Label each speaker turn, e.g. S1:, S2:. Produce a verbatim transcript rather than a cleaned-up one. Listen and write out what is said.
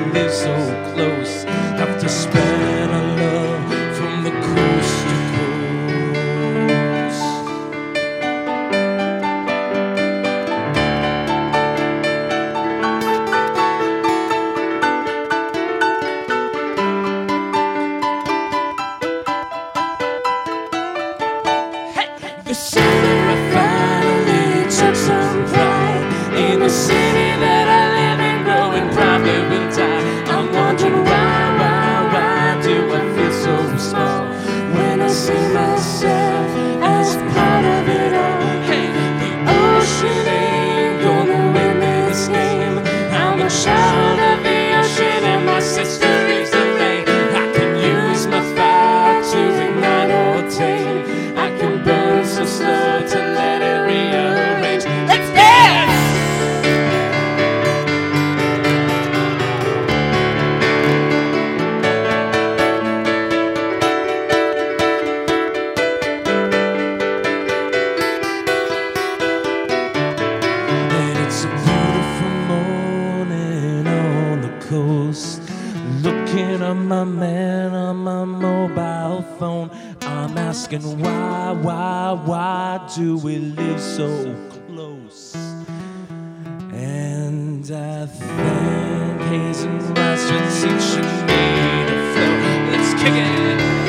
S1: live so close. Have to spread our love from the coast to coast. Hey! The summer finally took some pride in the city that I live in, growing probably will die. I'm wondering why, why, why do I feel so small when I see myself as part of it all? Hey, the ocean ain't gonna win this game. I'm a child of the ocean and my sister is the rain. I can use my fire to ignite or tame. I can burn so slow to let it rearrange. Let's dance! And it's a beautiful morning on the coast. Looking at my man on my mobile phone. I'm asking why, why, why do we live so close? And I thank Hazen Rice for teaching me to flow. Let's kick it.